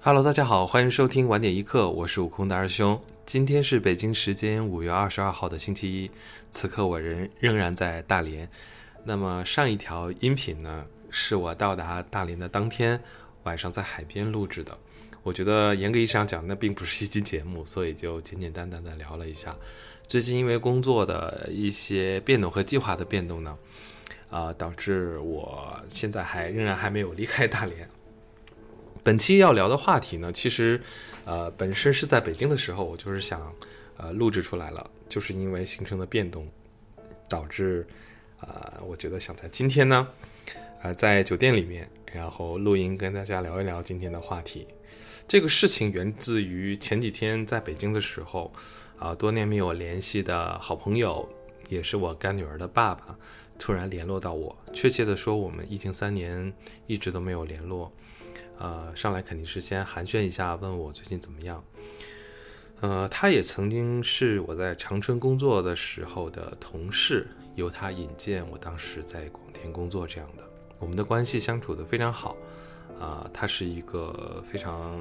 Hello， 大家好，欢迎收听晚点一刻，我是悟空的二兄。今天是北京时间5月22号的星期一，此刻我仍然在大连。那么上一条音频呢，是我到达大连的当天晚上在海边录制的。我觉得严格意义上讲，那并不是一期节目，所以就简简单单的聊了一下。最近因为工作的一些变动和计划的变动呢，导致我现在仍然还没有离开大连。本期要聊的话题呢，其实本身是在北京的时候我就是想录制出来了，就是因为行程的变动导致我觉得想在今天呢在酒店里面然后录音跟大家聊一聊今天的话题。这个事情源自于前几天在北京的时候多年没有联系的好朋友，也是我干女儿的爸爸突然联络到我，确切的说我们疫情3年一直都没有联络。上来肯定是先寒暄一下，问我最近怎么样。他也曾经是我在长春工作的时候的同事，由他引荐我当时在广电工作这样的，我们的关系相处得非常好。他是一个非常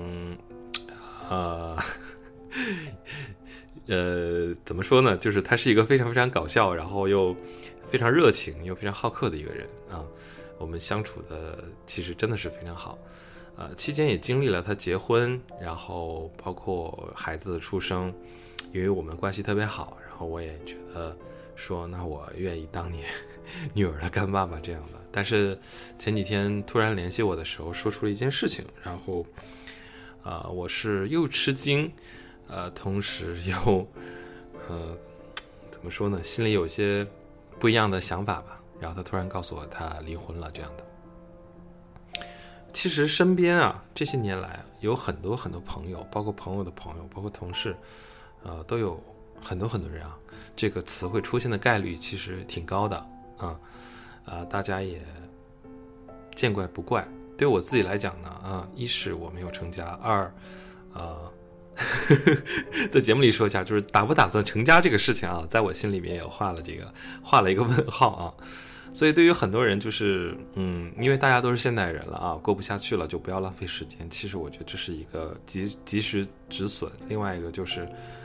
怎么说呢，就是他是一个非常非常搞笑，然后又非常热情又非常好客的一个人啊。我们相处的其实真的是非常好。期间也经历了他结婚，然后包括孩子的出生，因为我们关系特别好，然后我也觉得说那我愿意当你女儿的干爸爸这样的。但是前几天突然联系我的时候说出了一件事情，然后我是又吃惊，同时又怎么说呢，心里有些不一样的想法吧。然后他突然告诉我他离婚了这样的。其实身边这些年来有很多很多朋友，包括朋友的朋友，包括同事，都有很多很多人这个词汇出现的概率其实挺高的大家也见怪不怪。对我自己来讲呢，一是我没有成家，二在节目里说一下，就是打不打算成家这个事情在我心里面也画了一个问号所以对于很多人就是因为大家都是现代人了过不下去了就不要浪费时间。其实我觉得这是一个及时止损。另外一个就是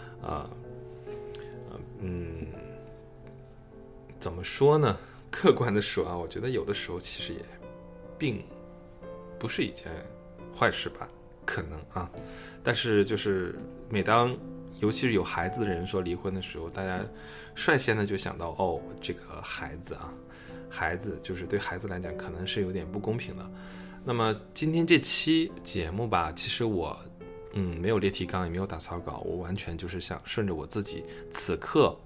怎么说呢，客观的说我觉得有的时候其实也并不是一件坏事吧，可能但是就是每当尤其是有孩子的人说离婚的时候，大家率先的就想到这个孩子就是对孩子来讲可能是有点不公平的。那么今天这期节目吧，其实我没有列提纲，也没有打草稿，我完全就是想顺着我自己此刻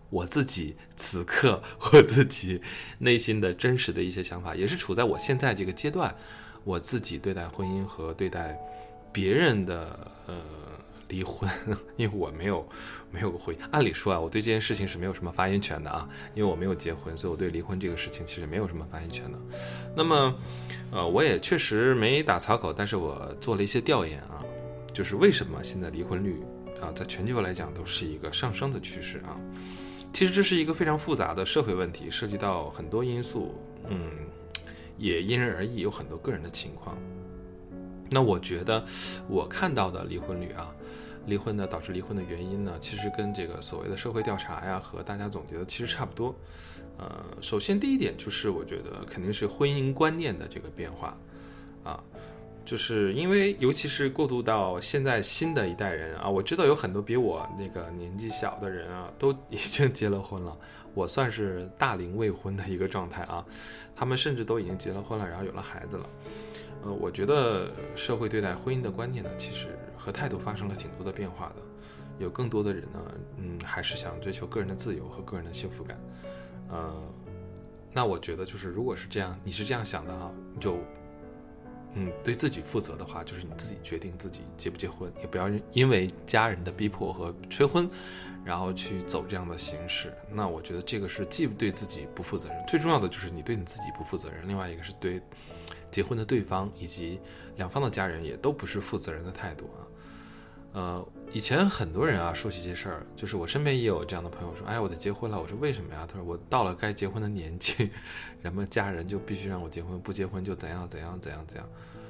内心的真实的一些想法，也是处在我现在这个阶段，我自己对待婚姻和对待别人的离婚，因为我没有婚姻。按理说我对这件事情是没有什么发言权的因为我没有结婚，所以我对离婚这个事情其实没有什么发言权的。那么我也确实没打草稿，但是我做了一些调研就是为什么现在离婚率在全球来讲都是一个上升的趋势其实这是一个非常复杂的社会问题，涉及到很多因素，也因人而异，有很多个人的情况。那我觉得我看到的离婚率离婚的导致离婚的原因呢，其实跟这个所谓的社会调查和大家总结的其实差不多。首先第一点就是我觉得肯定是婚姻观念的这个变化就是因为尤其是过渡到现在新的一代人我知道有很多比我那个年纪小的人都已经结了婚了，我算是大龄未婚的一个状态他们甚至都已经结了婚了，然后有了孩子了。我觉得社会对待婚姻的观念呢，其实和态度发生了挺多的变化的。有更多的人呢，还是想追求个人的自由和个人的幸福感。那我觉得就是如果是这样，你是这样想的就对自己负责的话，就是你自己决定自己结不结婚，也不要因为家人的逼迫和催婚，然后去走这样的形式。那我觉得这个是既对自己不负责任，最重要的就是你对你自己不负责任，另外一个是对结婚的对方以及两方的家人也都不是负责任的态度以前很多人说起这事儿，就是我身边也有这样的朋友说，我得结婚了。我说为什么呀？他说我到了该结婚的年纪，人们家人就必须让我结婚，不结婚就怎样怎样怎样怎样。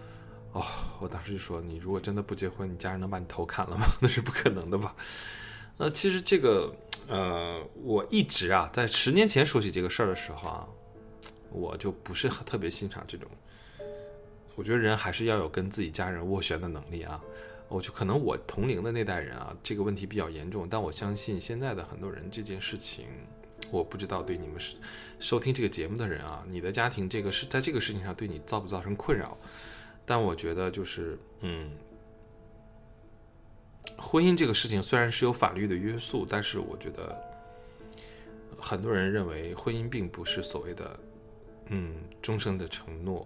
我当时就说，你如果真的不结婚，你家人能把你头砍了吗？那是不可能的吧。其实这个我一直啊，在10年前说起这个事儿的时候啊，我就不是特别欣赏这种。我觉得人还是要有跟自己家人斡旋的能力啊。可能我同龄的那代人啊，这个问题比较严重，但我相信现在的很多人这件事情，我不知道对你们收听这个节目的人啊，你的家庭在这个事情上对你造不造成困扰？但我觉得就是婚姻这个事情虽然是有法律的约束，但是我觉得很多人认为婚姻并不是所谓的终生的承诺，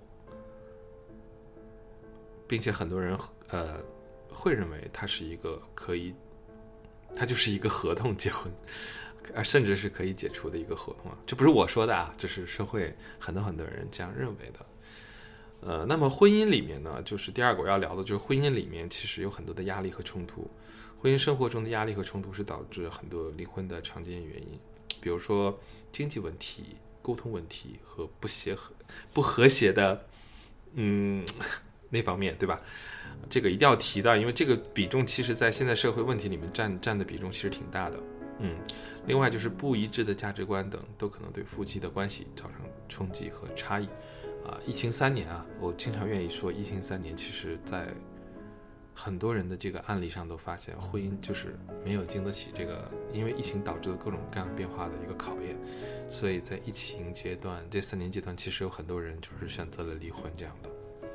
并且很多人会认为它是一个它就是一个合同结婚，甚至是可以解除的一个合同啊。这不是我说的啊，这是社会很多人这样认为的。那么婚姻里面呢，就是第二个我要聊的，就是婚姻里面其实有很多的压力和冲突。婚姻生活中的压力和冲突是导致很多离婚的常见原因，比如说经济问题、沟通问题和不和谐的那方面，对吧？这个一定要提到，因为这个比重其实在现在社会问题里面占的比重其实挺大的。另外就是不一致的价值观等，都可能对夫妻的关系造成冲击和差异。疫情3年啊，我经常愿意说，疫情3年，其实在很多人的这个案例上都发现，婚姻就是没有经得起这个因为疫情导致的各种各样变化的一个考验，所以在疫情阶段这3年阶段，其实有很多人就是选择了离婚这样的。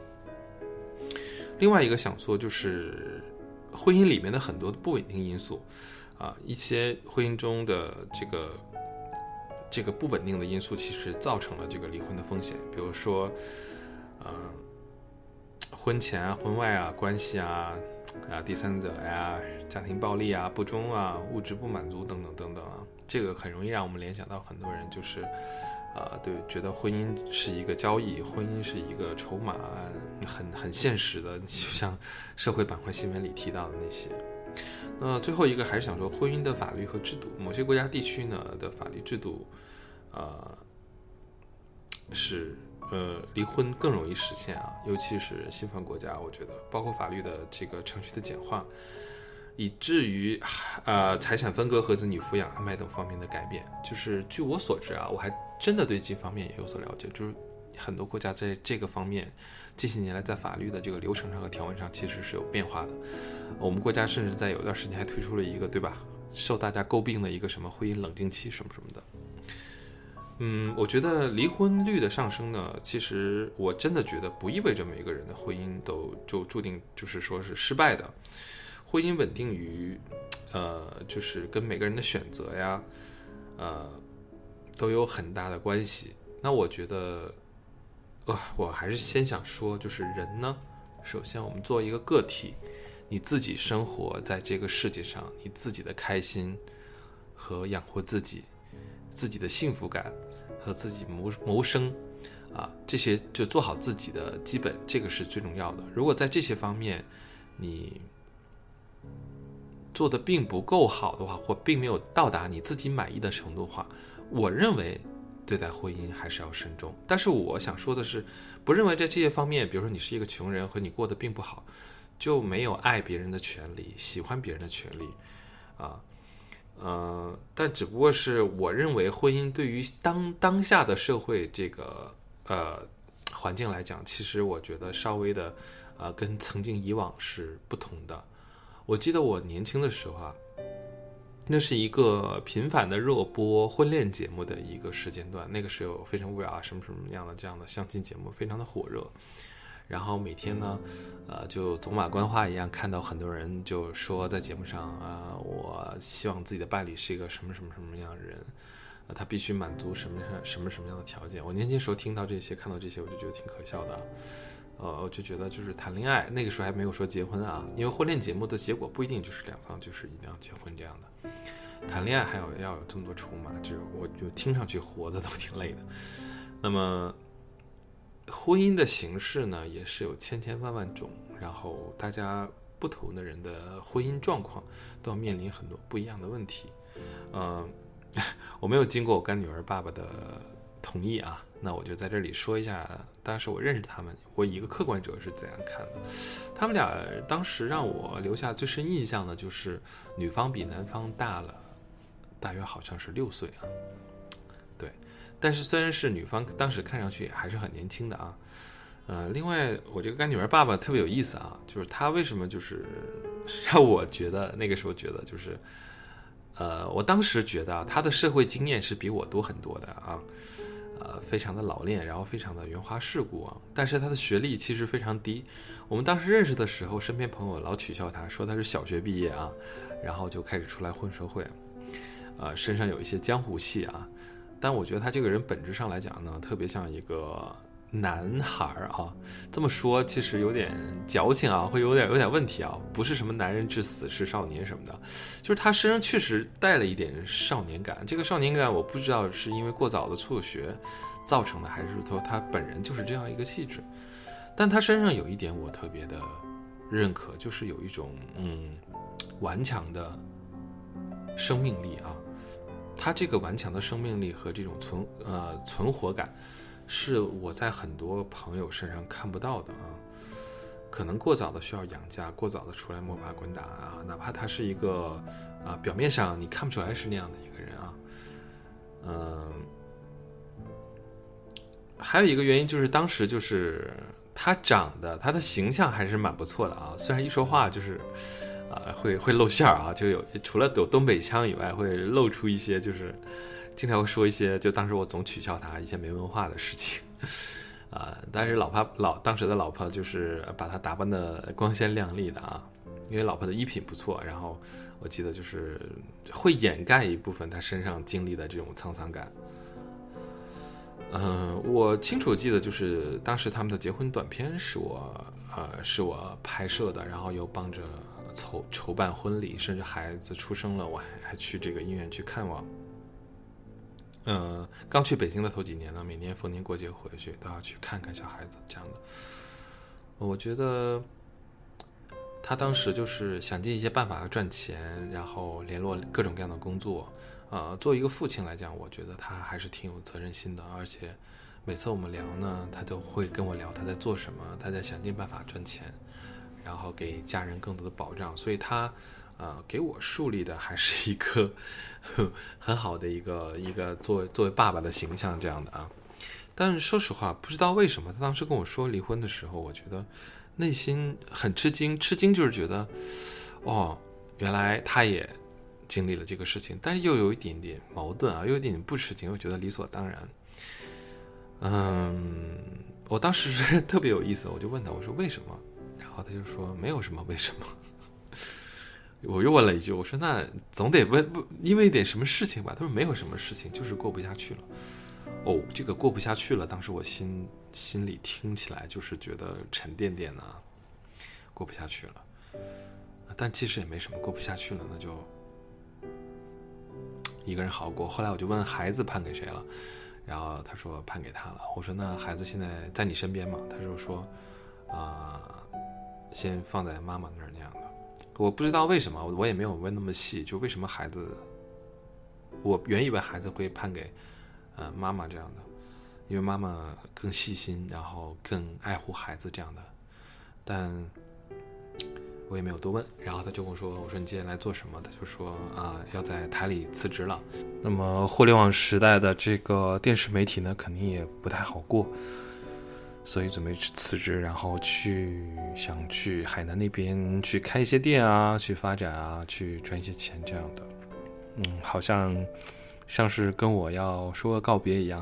另外一个想说就是婚姻里面的很多不稳定因素一些婚姻中的这个不稳定的因素其实造成了这个离婚的风险，比如说婚前啊、婚外啊、关系啊、第三者呀、家庭暴力啊、不忠啊、物质不满足等等等等啊，这个很容易让我们联想到很多人就是对，觉得婚姻是一个交易，婚姻是一个筹码，很现实的，就像社会板块新闻里提到的那些。那最后一个还是想说，婚姻的法律和制度，某些国家地区呢的法律制度，是离婚更容易实现啊，尤其是西方国家，我觉得包括法律的这个程序的简化，以至于财产分割和子女抚养安排等方面的改变。就是据我所知啊，我还真的对这方面也有所了解，就是很多国家在这个方面近些年来在法律的这个流程上和条文上其实是有变化的。我们国家甚至在有段时间还推出了一个，对吧，受大家诟病的一个什么婚姻冷静期什么什么的。我觉得离婚率的上升呢，其实我真的觉得不意味着每个人的婚姻都就注定就是说是失败的。婚姻稳定于就是跟每个人的选择呀都有很大的关系。那我觉得我还是先想说，就是人呢，首先我们作为一个个体，你自己生活在这个世界上，你自己的开心和养活自己的幸福感和自己谋生这些就做好自己的基本，这个是最重要的。如果在这些方面你做的并不够好的话，或并没有到达你自己满意的程度的话，我认为对待婚姻还是要慎重。但是我想说的是，不认为在这些方面，比如说你是一个穷人和你过得并不好，就没有爱别人的权利，喜欢别人的权利但只不过是我认为婚姻对于当下的社会这个环境来讲，其实我觉得稍微的跟曾经以往是不同的。我记得我年轻的时候那是一个频繁的热播婚恋节目的一个时间段，那个时候有非诚勿扰什么什么样的这样的相亲节目非常的火热，然后每天呢就走马观花一样看到很多人就说在节目上我希望自己的伴侣是一个什么什么什么样的人，他必须满足什么样的条件。我年轻时候听到这些看到这些我就觉得挺可笑的我就觉得就是谈恋爱，那个时候还没有说结婚因为婚恋节目的结果不一定就是两方就是一定要结婚这样的，谈恋爱还要有这么多筹码，我就听上去活的都挺累的。那么婚姻的形式呢也是有千万万种，然后大家不同的人的婚姻状况都要面临很多不一样的问题我没有经过我干女儿爸爸的同意那我就在这里说一下，当时我认识他们，我以一个客观者是怎样看的。他们俩当时让我留下最深印象的就是女方比男方大了大约好像是6岁啊，对，但是虽然是女方当时看上去还是很年轻的啊。另外我这个干女儿爸爸特别有意思啊，就是他为什么就是让我觉得那个时候觉得就是我当时觉得他的社会经验是比我多很多的啊，非常的老练，然后非常的圆滑世故啊，但是他的学历其实非常低。我们当时认识的时候，身边朋友老取笑他，说他是小学毕业啊，然后就开始出来混社会，身上有一些江湖气啊。但我觉得他这个人本质上来讲呢，特别像一个男孩啊，这么说其实有点矫情啊，会有点问题啊，不是什么男人至死是少年什么的，就是他身上确实带了一点少年感。这个少年感我不知道是因为过早的辍学造成的，还是说他本人就是这样一个气质。但他身上有一点我特别的认可，就是有一种顽强的生命力啊。他这个顽强的生命力和这种存活感是我在很多朋友身上看不到的啊，可能过早的需要养家，过早的出来摸爬滚打啊，哪怕他是一个表面上你看不出来是那样的一个人啊，还有一个原因就是当时就是他的形象还是蛮不错的啊，虽然一说话就是会露馅啊，就除了有东北腔以外，会露出一些就是经常会说一些，就当时我总取笑他一些没文化的事情，但是当时的老婆就是把他打扮的光鲜亮丽的啊，因为老婆的衣品不错，然后我记得就是会掩盖一部分他身上经历的这种沧桑感。我清楚记得就是当时他们的结婚短片是我拍摄的，然后又帮着筹办婚礼，甚至孩子出生了，我还去这个医院去看望。刚去北京的头几年呢，每年逢年过节回去都要去看看小孩子这样的。我觉得他当时就是想尽一些办法赚钱，然后联络各种各样的工作。作为一个父亲来讲，我觉得他还是挺有责任心的，而且每次我们聊呢，他都会跟我聊他在做什么，他在想尽办法赚钱，然后给家人更多的保障，所以他给我树立的还是一个很好的一个作为爸爸的形象这样的啊。但是说实话，不知道为什么他当时跟我说离婚的时候，我觉得内心很吃惊就是觉得原来他也经历了这个事情，但是又有一点点矛盾啊，又有一点点不吃惊，又觉得理所当然。我当时是特别有意思，我就问他，我说为什么？然后他就说没有什么为什么。我又问了一句，我说那总得问因为一点什么事情吧？他说没有什么事情，就是过不下去了。这个过不下去了，当时我心里听起来就是觉得沉甸甸的，过不下去了。但其实也没什么，过不下去了，那就一个人好过。后来我就问孩子判给谁了，然后他说判给他了。我说那孩子现在在你身边吗？他就说先放在妈妈那儿那样的。我不知道为什么，我也没有问那么细，就为什么孩子，我原以为孩子会判给妈妈这样的，因为妈妈更细心，然后更爱护孩子这样的，但我也没有多问。然后他就跟我说，我说你接下来做什么？他就说要在台里辞职了。那么互联网时代的这个电视媒体呢，肯定也不太好过，所以准备辞职，然后想去海南那边去开一些店啊，去发展啊，去赚一些钱这样的。好像是跟我要说告别一样。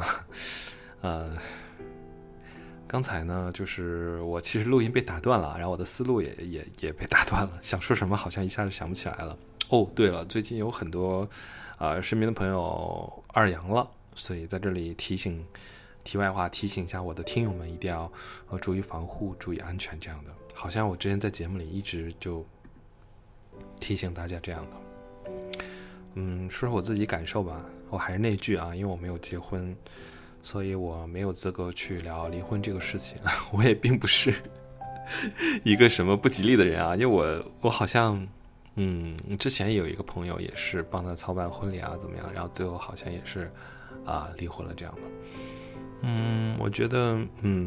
刚才呢，就是我其实录音被打断了，然后我的思路也被打断了，想说什么好像一下子想不起来了。对了，最近有很多身边的朋友二阳了，所以在这里题外话提醒一下我的听友们，一定要注意防护，注意安全这样的。好像我之前在节目里一直就提醒大家这样的。说说我自己感受吧，我还是那句因为我没有结婚，所以我没有资格去聊离婚这个事情。我也并不是一个什么不吉利的人啊，因为我好像之前有一个朋友也是帮他操办婚礼怎么样，然后最后好像也是离婚了这样的。 我觉得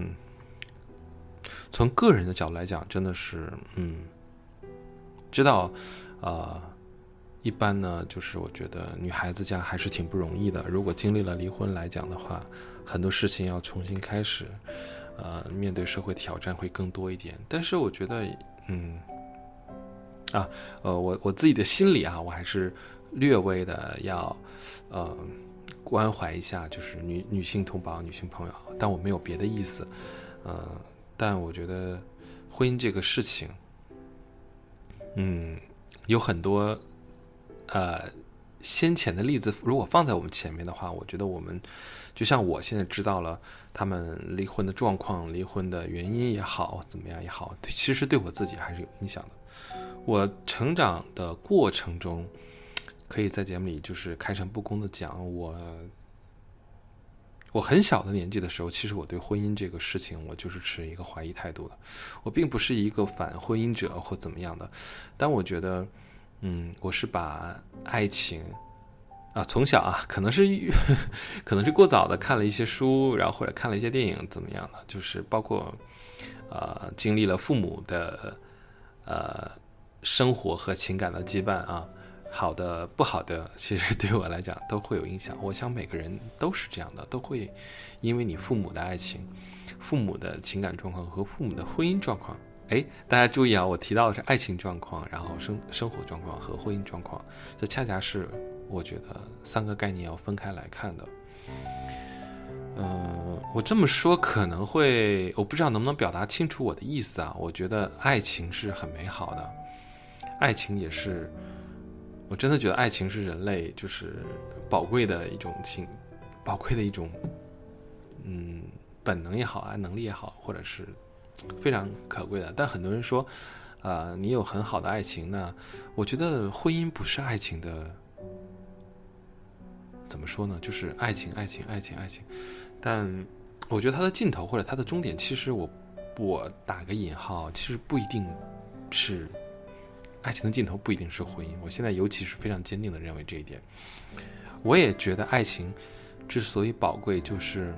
从个人的角度来讲，真的是知道一般呢，就是我觉得女孩子家还是挺不容易的。如果经历了离婚来讲的话，很多事情要重新开始，面对社会挑战会更多一点。但是我觉得，我自己的心里啊，我还是略微的要关怀一下，就是女性同胞、女性朋友，但我没有别的意思，但我觉得婚姻这个事情，有很多先前的例子，如果放在我们前面的话，我觉得我们就像我现在知道了他们离婚的状况、离婚的原因也好，怎么样也好，其实对我自己还是有影响的。我成长的过程中，可以在节目里就是开诚布公的讲，我很小的年纪的时候，其实我对婚姻这个事情，我就是持一个怀疑态度的。我并不是一个反婚姻者或怎么样的，但我觉得，我是把爱情从小可能是过早的看了一些书，然后或者看了一些电影，怎么样的，就是包括经历了父母的生活和情感的羁绊好的不好的，其实对我来讲都会有影响。我想每个人都是这样的，都会因为你父母的爱情、父母的情感状况和父母的婚姻状况。大家注意我提到的是爱情状况，然后生活状况和婚姻状况，这恰恰是我觉得3个概念要分开来看的。我这么说可能会，我不知道能不能表达清楚我的意思我觉得爱情是很美好的，爱情也是，我真的觉得爱情是人类就是宝贵的一种本能也好能力也好，或者是非常可贵的。但很多人说你有很好的爱情呢，我觉得婚姻不是爱情的，怎么说呢，就是爱情，但我觉得它的尽头或者它的终点，其实我打个引号，其实不一定是爱情的尽头，不一定是婚姻。我现在尤其是非常坚定的认为这一点。我也觉得爱情之所以宝贵，就是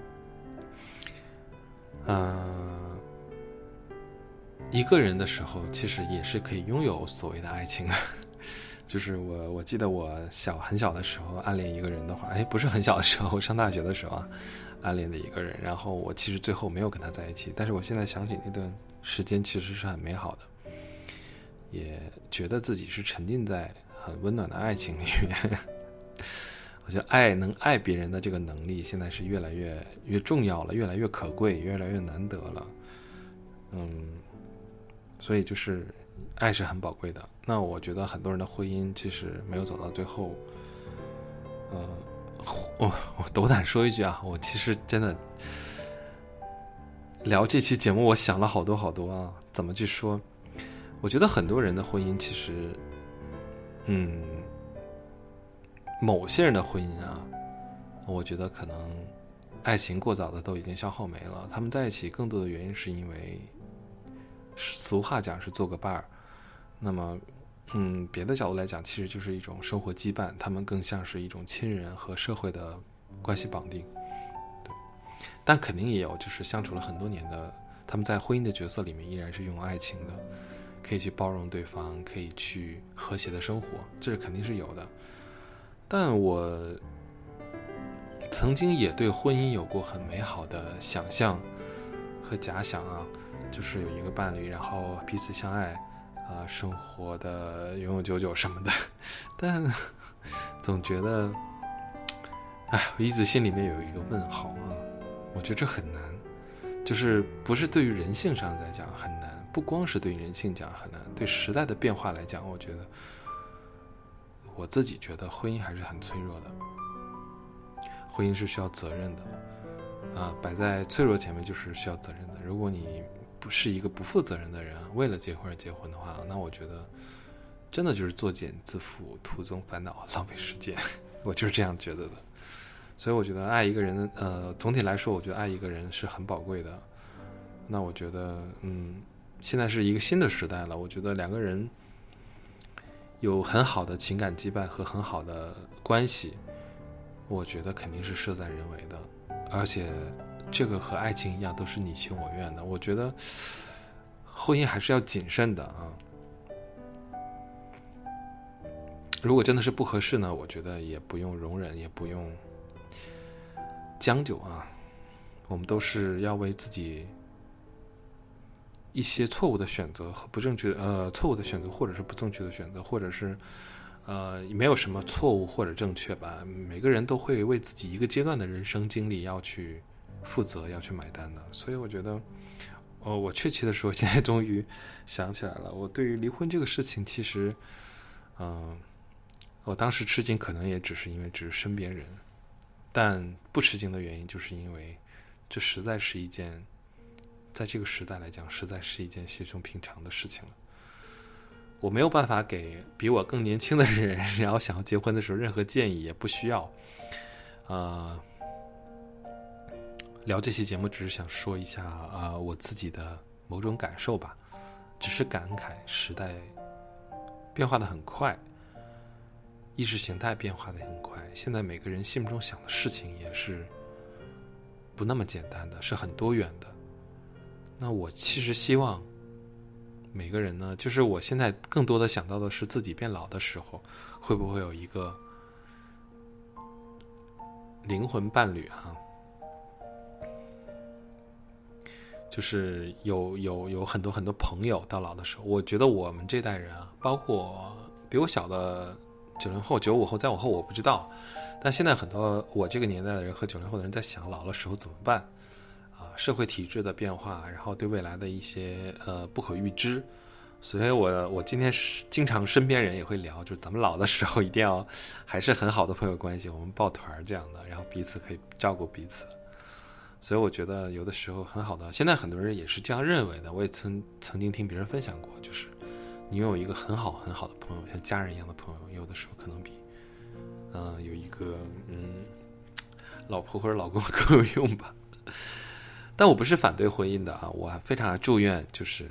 一个人的时候其实也是可以拥有所谓的爱情的。就是我记得我很小的时候暗恋一个人的话，不是很小的时候，我上大学的时候暗恋的一个人，然后我其实最后没有跟他在一起，但是我现在想起那段时间其实是很美好的，也觉得自己是沉浸在很温暖的爱情里面。我觉得能爱别人的这个能力现在是越来越重要了，越来越可贵，越来越难得了。所以就是爱是很宝贵的。那我觉得很多人的婚姻其实没有走到最后，我斗胆说一句我其实真的聊这期节目，我想了好多怎么去说。我觉得很多人的婚姻其实某些人的婚姻我觉得可能爱情过早的都已经消耗没了，他们在一起更多的原因是因为俗话讲是做个伴儿，那么别的角度来讲，其实就是一种生活羁绊，他们更像是一种亲人和社会的关系绑定。对，但肯定也有就是相处了很多年的，他们在婚姻的角色里面依然是用爱情的，可以去包容对方，可以去和谐的生活，这是肯定是有的。但我曾经也对婚姻有过很美好的想象和假想就是有一个伴侣，然后彼此相爱生活的永永久久什么的。但总觉得我一直心里面有一个问号我觉得这很难，就是不是对于人性上来讲很难，不光是对于人性讲很难，对时代的变化来讲，我自己觉得婚姻还是很脆弱的，婚姻是需要责任的摆在脆弱前面就是需要责任的。如果你不是一个不负责任的人，为了结婚而结婚的话，那我觉得真的就是作茧自缚，徒增烦恼，浪费时间。我就是这样觉得的。所以我觉得爱一个人总体来说我觉得爱一个人是很宝贵的。那我觉得现在是一个新的时代了，我觉得两个人有很好的情感羁绊和很好的关系，我觉得肯定是事在人为的， 而且这个和爱情一样都是你情我愿的。我觉得婚姻还是要谨慎的啊。如果真的是不合适呢，我觉得也不用容忍，也不用将就啊。我们都是要为自己一些错误的选择和不正确错误的选择，或者是不正确的选择，或者是没有什么错误或者正确吧。每个人都会为自己一个阶段的人生经历要去负责，要去买单的。所以我觉得我确切的说，现在终于想起来了，我对于离婚这个事情，其实我当时吃惊可能也只是因为只是身边人，但不吃惊的原因就是因为这实在是一件，在这个时代来讲实在是一件稀松平常的事情了。我没有办法给比我更年轻的人，然后想要结婚的时候任何建议，也不需要聊这期节目只是想说一下我自己的某种感受吧，只是感慨时代变化的很快，意识形态变化的很快，现在每个人心目中想的事情也是不那么简单的，是很多元的。那我其实希望每个人呢，就是我现在更多的想到的是自己变老的时候，会不会有一个灵魂伴侣啊，就是有很多很多朋友到老的时候。我觉得我们这代人啊，包括比我小的90后、95后，在我后我不知道，但现在很多我这个年代的人和90后的人在想老了时候怎么办啊？社会体制的变化，然后对未来的一些不可预知。所以我今天经常身边人也会聊，就是咱们老的时候一定要还是很好的朋友关系，我们抱团这样的，然后彼此可以照顾彼此。所以我觉得有的时候很好的，现在很多人也是这样认为的。我也曾经听别人分享过，就是你拥有一个很好很好的朋友，像家人一样的朋友，有的时候可能比有一个老婆或者老公更有用吧。但我不是反对婚姻的啊，我非常祝愿就是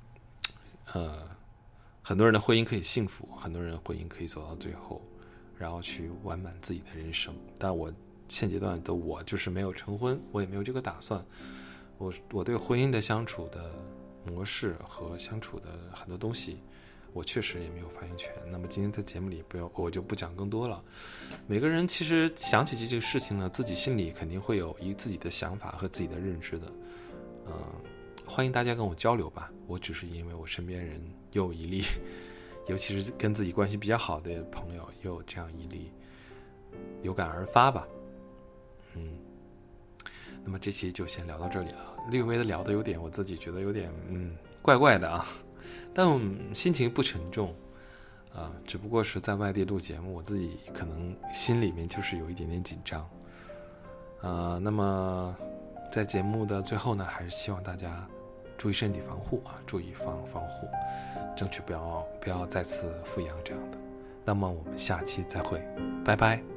很多人的婚姻可以幸福，很多人的婚姻可以走到最后，然后去完满自己的人生。但我现阶段的我就是没有成婚，我也没有这个打算。我对婚姻的相处的模式和相处的很多东西，我确实也没有发言权。那么今天在节目里我就不讲更多了。每个人其实想起这个事情呢，自己心里肯定会有自己的想法和自己的认知的。欢迎大家跟我交流吧。我只是因为我身边人又有一例，尤其是跟自己关系比较好的朋友又有这样一例，有感而发吧。那么这期就先聊到这里了，略微的聊的有点，我自己觉得有点怪怪的啊，但心情不沉重只不过是在外地录节目，我自己可能心里面就是有一点点紧张那么在节目的最后呢，还是希望大家注意身体防护注意防护，争取不要再次复阳这样的。那么我们下期再会，拜拜。